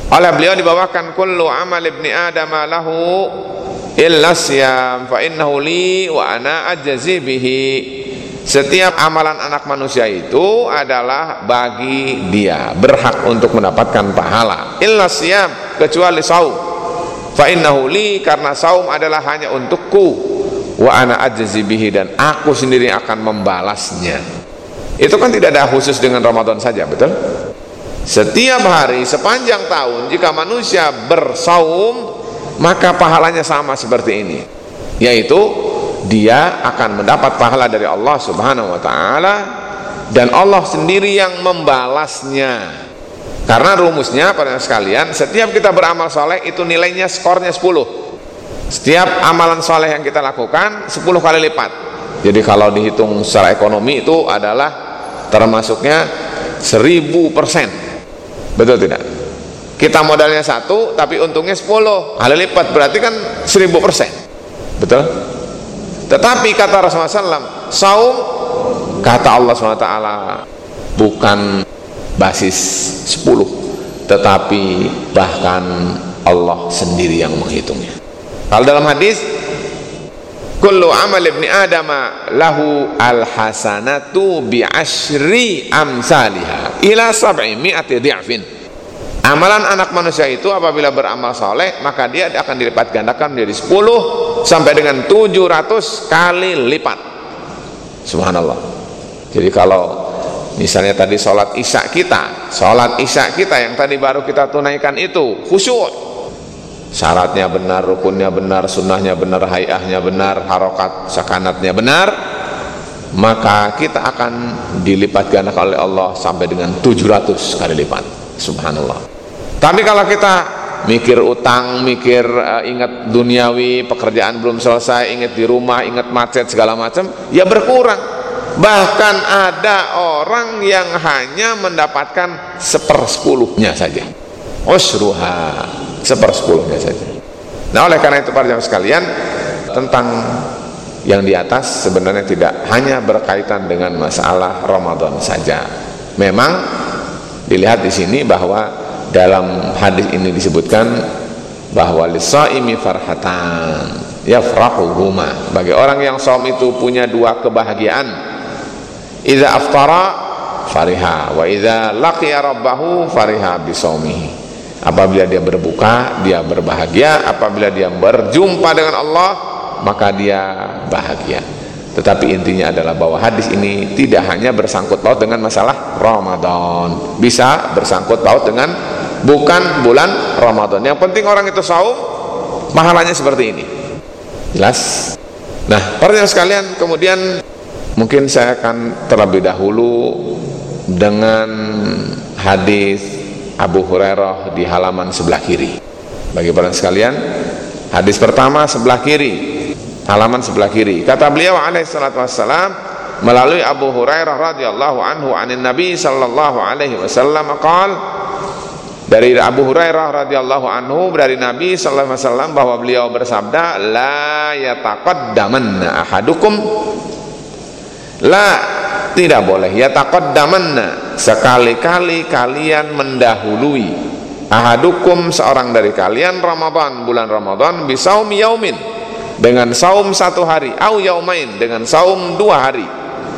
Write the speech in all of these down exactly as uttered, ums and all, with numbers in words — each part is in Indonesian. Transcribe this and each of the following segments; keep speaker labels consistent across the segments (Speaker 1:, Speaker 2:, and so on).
Speaker 1: Oleh beliau dibawakan kullu amal ibni adam lahu illa siyam fa innahu li wa ana ajzi bihi. Setiap amalan anak manusia itu adalah bagi dia, berhak untuk mendapatkan pahala. Illa siyam, kecuali saum. Fa innahu li, karena saum adalah hanya untukku. Wa ana ajzi bihi, dan aku sendiri akan membalasnya. Itu kan tidak ada khusus dengan Ramadan saja, betul? Setiap hari sepanjang tahun jika manusia bersaum, maka pahalanya sama seperti ini, yaitu dia akan mendapat pahala dari Allah Subhanahu wa ta'ala, dan Allah sendiri yang membalasnya. Karena rumusnya pada sekalian, setiap kita beramal soleh itu nilainya skornya sepuluh. Setiap amalan soleh yang kita lakukan sepuluh kali lipat. Jadi kalau dihitung secara ekonomi itu adalah termasuknya seribu persen. Betul tidak? Kita modalnya satu tapi untungnya sepuluh kali lipat, berarti kan seribu persen. Betul? Tetapi kata Rasulullah shallallahu alaihi wasallam, saum, kata Allah subhanahu wa taala, bukan basis sepuluh, tetapi bahkan Allah sendiri yang menghitungnya. Kalau dalam hadis, kullu amal ibni adama lahu alhasanatu bi asyri amsalha ila sab'i mi'ati dhi'fin. Amalan anak manusia itu apabila beramal soleh, maka dia akan dilipat gandakan menjadi sepuluh sampai dengan tujuh ratus kali lipat. Subhanallah. Jadi kalau misalnya tadi sholat isya kita, sholat isya kita yang tadi baru kita tunaikan itu khusyuk, syaratnya benar, rukunnya benar, sunnahnya benar, hayahnya benar, harokat sakanatnya benar, maka kita akan dilipat gandakan oleh Allah sampai dengan tujuh ratus kali lipat. Subhanallah. Tapi kalau kita mikir utang, mikir uh, ingat duniawi, pekerjaan belum selesai, ingat di rumah, ingat macet segala macam, ya berkurang. Bahkan ada orang yang hanya mendapatkan sepersepuluhnya saja, usruha, sepersepuluhnya saja. Nah, oleh karena itu para jamaah sekalian, tentang yang di atas sebenarnya tidak hanya berkaitan dengan masalah Ramadan saja. Memang dilihat di sini bahwa dalam hadis ini disebutkan bahwa lisaimi farhatan yafrahuhuma, bagi orang yang saum itu punya dua kebahagiaan. Idza aftara fariha wa idza laqiya rabbahu fariha bisaumihi. Apabila dia berbuka, dia berbahagia. Apabila dia berjumpa dengan Allah, maka dia bahagia. Tetapi intinya adalah bahwa hadis ini tidak hanya bersangkut paut dengan masalah Ramadan, bisa bersangkut paut dengan bukan bulan Ramadan. Yang penting orang itu saum, pahalanya seperti ini. Jelas? Nah, para jemaah sekalian, kemudian mungkin saya akan terlebih dahulu dengan hadis Abu Hurairah di halaman sebelah kiri. Bagi para sekalian, hadis pertama sebelah kiri, halaman sebelah kiri. Kata beliau alaihi salatu wassalam melalui Abu Hurairah radhiyallahu anhu anin Nabi sallallahu alaihi wasallam qaal, dari Abu Hurairah radhiyallahu anhu dari Nabi sallallahu alaihi wasallam bahwa beliau bersabda, la yataqaddamanna ahadukum, la, tidak boleh, yataqaddamanna, sekali-kali kalian mendahului, ahadukum, seorang dari kalian, Ramadan, bulan Ramadan, bisaumi yaumin, dengan saum satu hari, au yaumain, dengan saum dua hari,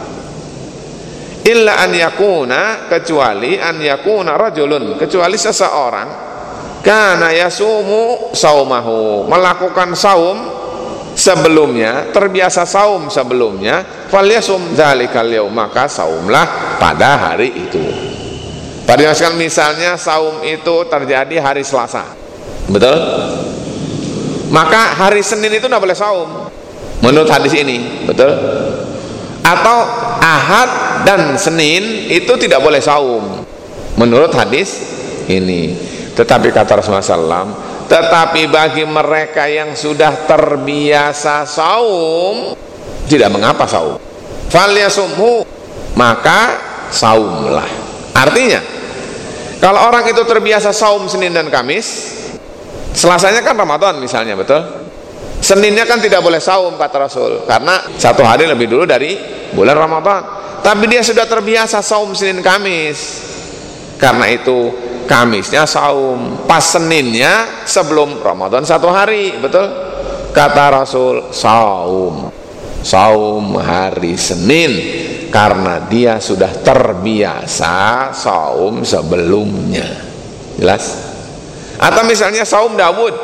Speaker 1: illa an yakuna, kecuali an yakuna rajulun, kecuali seseorang, kana yasumu saumahu, melakukan saum sebelumnya, terbiasa saum sebelumnya, falyasum dzalikal yaum, maka saumlah pada hari itu. Pada misalnya saum itu terjadi hari Selasa, betul? Maka hari Senin itu tidak boleh saum menurut hadis ini, betul? Atau Ahad dan Senin itu tidak boleh saum menurut hadis ini. Tetapi kata Rasulullah shallallahu alaihi wasallam, tetapi bagi mereka yang sudah terbiasa saum, tidak mengapa saum, falyasumhu, maka saumlah. Artinya, kalau orang itu terbiasa saum Senin dan Kamis, Selasanya kan Ramadan misalnya, betul? Seninnya kan tidak boleh saum kata Rasul, karena satu hari lebih dulu dari bulan Ramadan. Tapi dia sudah terbiasa saum Senin Kamis, karena itu Kamisnya saum, pas Seninnya sebelum Ramadan satu hari, betul? Kata Rasul, saum, saum hari Senin, karena dia sudah terbiasa saum sebelumnya. Jelas? Atau misalnya saum Daud,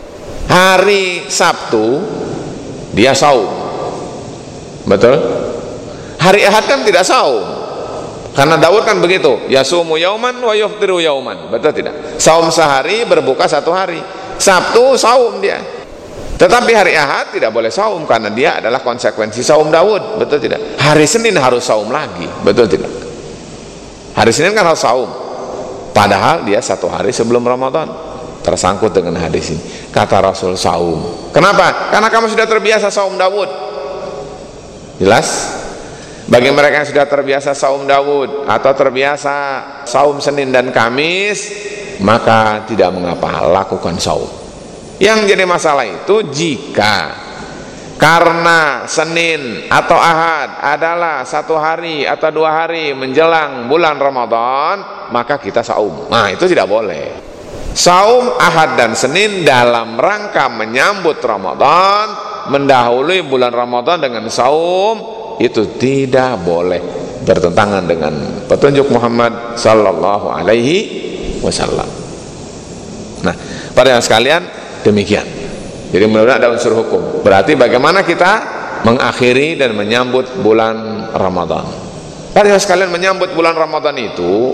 Speaker 1: hari Sabtu dia saum, betul? Hari Ahad kan tidak saum, karena Daud kan begitu, yasumu yauman wa yuftiru yauman, betul tidak? Saum sehari, berbuka satu hari. Sabtu saum dia, tetapi hari Ahad tidak boleh saum karena dia adalah konsekuensi saum Daud, betul tidak? Hari Senin harus saum lagi, betul tidak? Hari Senin kan harus saum, padahal dia satu hari sebelum Ramadan. Tersangkut dengan hadis ini. Kata Rasul, saum. Kenapa? Karena kamu sudah terbiasa saum Daud. Jelas? Bagi mereka yang sudah terbiasa saum Daud atau terbiasa saum Senin dan Kamis, maka tidak mengapa, lakukan saum. Yang jadi masalah itu jika karena Senin atau Ahad adalah satu hari atau dua hari menjelang bulan Ramadan, maka kita saum. Nah, itu tidak boleh. Saum Ahad dan Senin dalam rangka menyambut Ramadan, mendahului bulan Ramadan dengan saum, itu tidak boleh, bertentangan dengan petunjuk Muhammad sallallahu alaihi wasallam. Nah, para yang sekalian, demikian. Jadi mudah-mudahan ada unsur hukum. Berarti bagaimana kita mengakhiri dan menyambut bulan Ramadan. Para yang sekalian, menyambut bulan Ramadan itu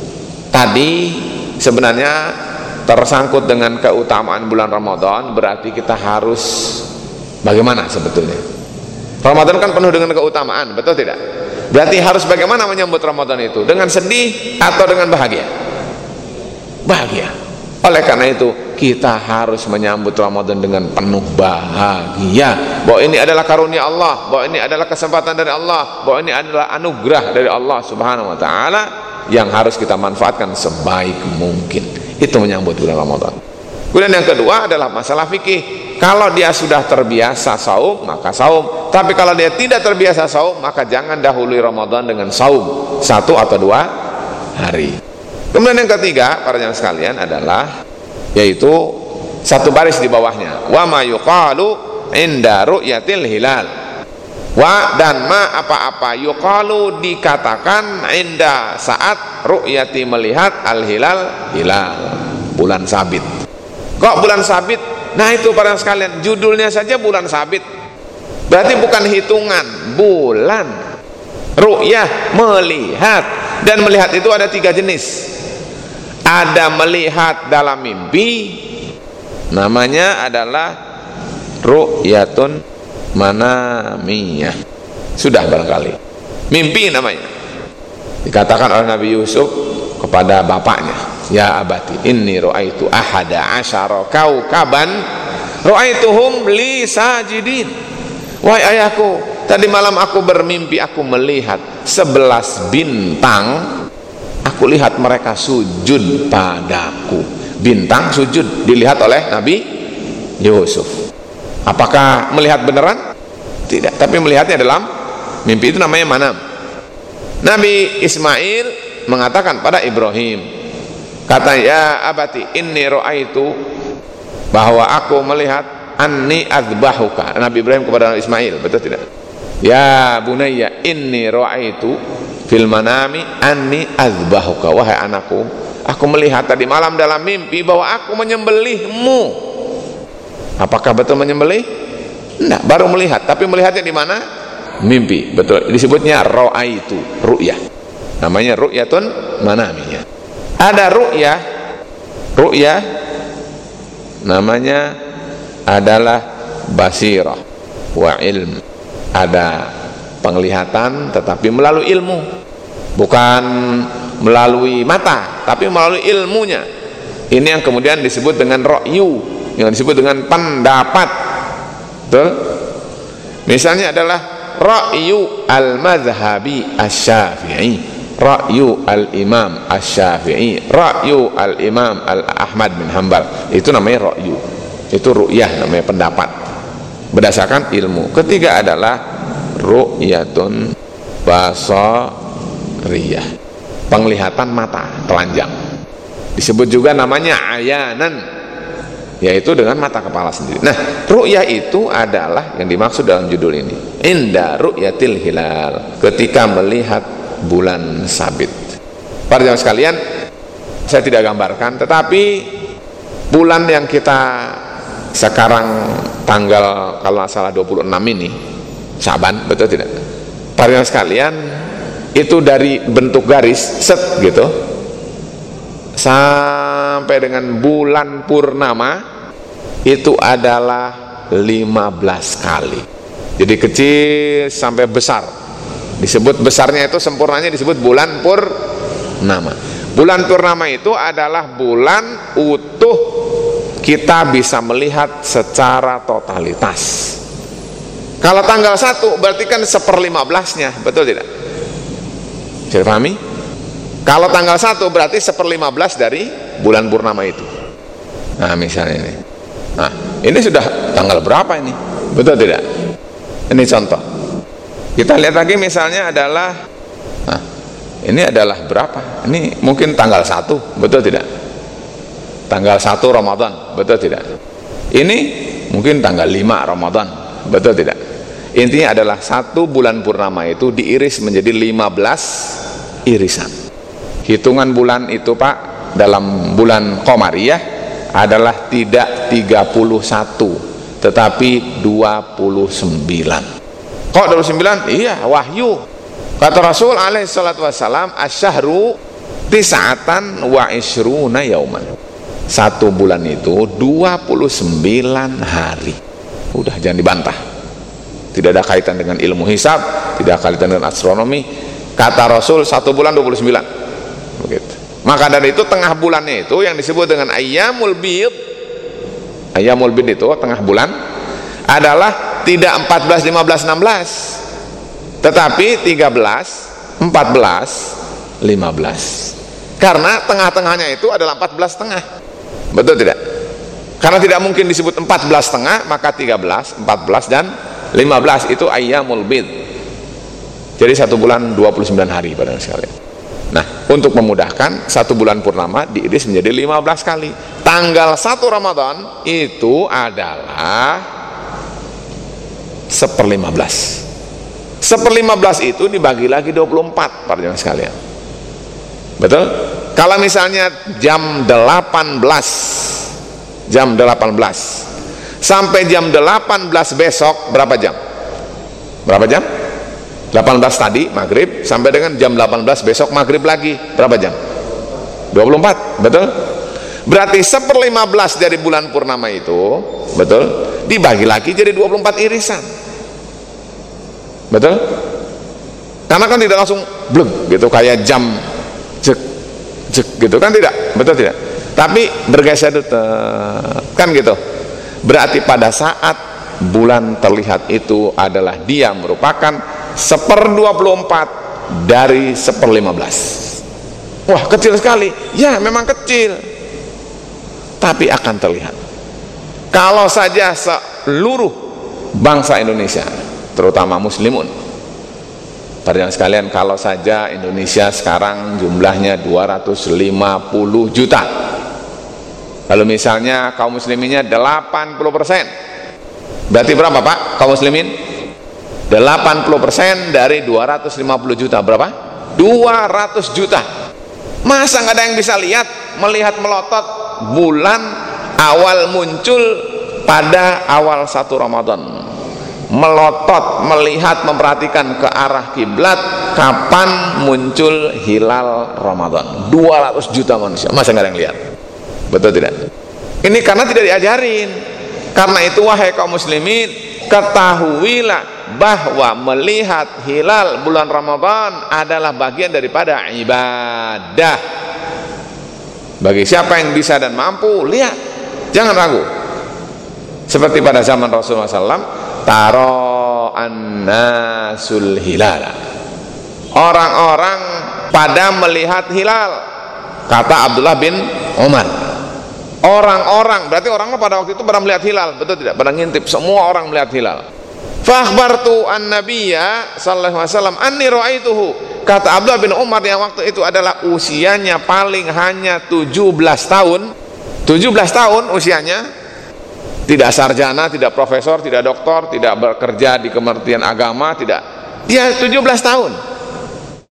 Speaker 1: tadi sebenarnya tersangkut dengan keutamaan bulan Ramadan. Berarti kita harus bagaimana sebetulnya? Ramadan kan penuh dengan keutamaan, betul tidak? Berarti harus bagaimana menyambut Ramadan itu? Dengan sedih atau dengan bahagia? Bahagia. Oleh karena itu kita harus menyambut Ramadan dengan penuh bahagia, bahwa ini adalah karunia Allah, bahwa ini adalah kesempatan dari Allah, bahwa ini adalah anugerah dari Allah Subhanahu wa taala yang harus kita manfaatkan sebaik mungkin. Itu menyambut bulan Ramadan. Kemudian yang kedua adalah masalah fikih. Kalau dia sudah terbiasa saum, maka saum. Tapi kalau dia tidak terbiasa saum, maka jangan dahului Ramadan dengan saum satu atau dua hari. Kemudian yang ketiga, para jamaah sekalian, adalah yaitu satu baris di bawahnya, wa ma yuqalu inda ru'yatil hilal. Wa dan ma apa-apa yuqalu dikatakan inda saat ru'yati melihat al hilal, hilal bulan sabit. Kok bulan sabit? Nah itu para sekalian, judulnya saja bulan sabit, berarti bukan hitungan bulan. Ru'yah, melihat, dan melihat itu ada tiga jenis. Ada melihat dalam mimpi, namanya adalah ru'yatun manamiyah. Sudah barangkali mimpi namanya. Dikatakan oleh Nabi Yusuf kepada bapaknya, ya abati inni ru'aitu ahada asyara kaukaban ru'aituhum li sajidin. Wahai ayahku, tadi malam aku bermimpi, aku melihat sebelas bintang, aku lihat mereka sujud padaku. Bintang sujud dilihat oleh Nabi Yusuf. Apakah melihat beneran? Tidak, tapi melihatnya dalam mimpi. Itu namanya manam. Nabi Ismail mengatakan pada Ibrahim, kata, ya abati inni ru'aitu, bahwa aku melihat anni adzbahuka. Nabi Ibrahim kepada Nabi Ismail, betul tidak? Ya bunayya inni ru'aitu fil manami anni adzbahuka. Wahai anakku, aku melihat tadi malam dalam mimpi bahwa aku menyembelihmu. Apakah betul menyembelih? Enggak, baru melihat. Tapi melihatnya di mana? Mimpi. Betul, disebutnya ru'aitu, ru'yah. Namanya ru'yatun manamiyah. Ada ru'yah, ru'yah namanya adalah basirah wa ilm. Ada penglihatan tetapi melalui ilmu, bukan melalui mata tapi melalui ilmunya. Ini yang kemudian disebut dengan ra'yu, yang disebut dengan pendapat. Betul? Misalnya adalah ra'yu al-madhhabi asy-Syafi'i, ra'yu al-imam asy-Syafi'i, ra'yu al-imam al-Ahmad bin Hanbal. Itu namanya ra'yu. Itu ru'yah, namanya pendapat berdasarkan ilmu. Ketiga adalah ru'yatun basariyah, penglihatan mata telanjang. Disebut juga namanya ayanan, yaitu dengan mata kepala sendiri. Nah, ru'yah itu adalah yang dimaksud dalam judul ini. Inda ru'yatil hilal, ketika melihat bulan sabit. Para jamaah sekalian, saya tidak gambarkan, tetapi bulan yang kita sekarang tanggal kalau nggak salah dua puluh enam ini Syaban, betul tidak? Para jamaah sekalian, itu dari bentuk garis set gitu sampai dengan bulan purnama itu adalah lima belas kali. Jadi kecil sampai besar. Disebut besarnya itu sempurnanya disebut bulan purnama. Bulan purnama itu adalah bulan utuh kita bisa melihat secara totalitas. Kalau tanggal satu berarti kan seperlima belasnya, betul tidak? Saya pahami? Kalau tanggal satu berarti seperlima belas dari bulan purnama itu. Nah misalnya ini. Nah ini sudah tanggal berapa ini? Betul tidak? Ini contoh. Kita lihat lagi misalnya adalah, nah ini adalah berapa? Ini mungkin tanggal satu, betul tidak? Tanggal satu Ramadan, betul tidak? Ini mungkin tanggal lima Ramadan, betul tidak? Intinya adalah satu bulan purnama itu diiris menjadi lima belas irisan. Hitungan bulan itu Pak dalam bulan Qamariyah adalah tidak tiga puluh satu tetapi dua puluh sembilan. Kok dua puluh sembilan? Iya, wahyu. Kata Rasul alaihi salatu wassalam, asyahru tis'atan wa ishruna yauman. Satu bulan itu dua puluh sembilan hari. Udah, jangan dibantah. Tidak ada kaitan dengan ilmu hisab, tidak ada kaitan dengan astronomi. Kata Rasul satu bulan dua puluh sembilan. Begitu. Maka dari itu tengah bulannya itu yang disebut dengan ayyamul bid. Ayyamul bid itu tengah bulan adalah tidak empat belas, lima belas, enam belas, tetapi tiga belas, empat belas, lima belas. Karena tengah-tengahnya itu adalah empat belas setengah. Betul tidak? Karena tidak mungkin disebut empat belas setengah, maka tiga belas, empat belas dan lima belas itu ayyamul bid. Jadi satu bulan dua puluh sembilan hari pada sekalian. Nah, untuk memudahkan, satu bulan purnama diiris menjadi lima belas kali. Tanggal satu Ramadan itu adalah seperlima belas. Seperlima belas itu dibagi lagi dua puluh empat pada jamaah sekalian. Betul? Kalau misalnya jam delapan belas, jam delapan belas sampai jam delapan belas besok berapa jam? Berapa jam? delapan belas tadi maghrib sampai dengan jam delapan belas besok maghrib lagi berapa jam? dua puluh empat, betul? Berarti seperlima belas dari bulan purnama itu, betul? Dibagi lagi jadi dua puluh empat irisan, betul? Karena kan tidak langsung bleng gitu kayak jam jek jek gitu kan, tidak, betul tidak? Tapi bergeser kan gitu. Berarti pada saat bulan terlihat itu adalah dia merupakan seper dua puluh empat dari seper lima belas. Wah, kecil sekali. Ya, memang kecil, tapi akan terlihat. Kalau saja seluruh bangsa Indonesia, terutama muslimun, para jamaah sekalian, kalau saja Indonesia sekarang jumlahnya dua ratus lima puluh juta, lalu misalnya kaum musliminnya delapan puluh persen, berarti berapa Pak kaum muslimin? delapan puluh persen dari dua ratus lima puluh juta berapa? dua ratus juta. Masa nggak ada yang bisa lihat, melihat melotot bulan awal muncul pada awal satu Ramadan, melotot, melihat, memperhatikan ke arah kiblat kapan muncul hilal Ramadan? dua ratus juta manusia, masa nggak ada yang lihat? Betul tidak? Ini karena tidak diajarin. Karena itu wahai kaum muslimin, ketahuilah bahwa melihat hilal bulan Ramadan adalah bagian daripada ibadah. Bagi siapa yang bisa dan mampu, lihat, jangan ragu. Seperti pada zaman Rasulullah shallallahu alaihi wasallam, taro annasul hilala, orang-orang pada melihat hilal. Kata Abdullah bin Umar, orang-orang, berarti orang pada waktu itu pada melihat hilal, betul tidak? Pada ngintip, semua orang melihat hilal. Fa akhbartu an nabiyya sallallahu alaihi wasallam anni ra'aituhu, kata Abdullah bin Umar yang waktu itu adalah usianya paling hanya tujuh belas tahun, tujuh belas tahun usianya, tidak sarjana, tidak profesor, tidak doktor, tidak bekerja di Kementerian Agama, tidak, dia tujuh belas tahun.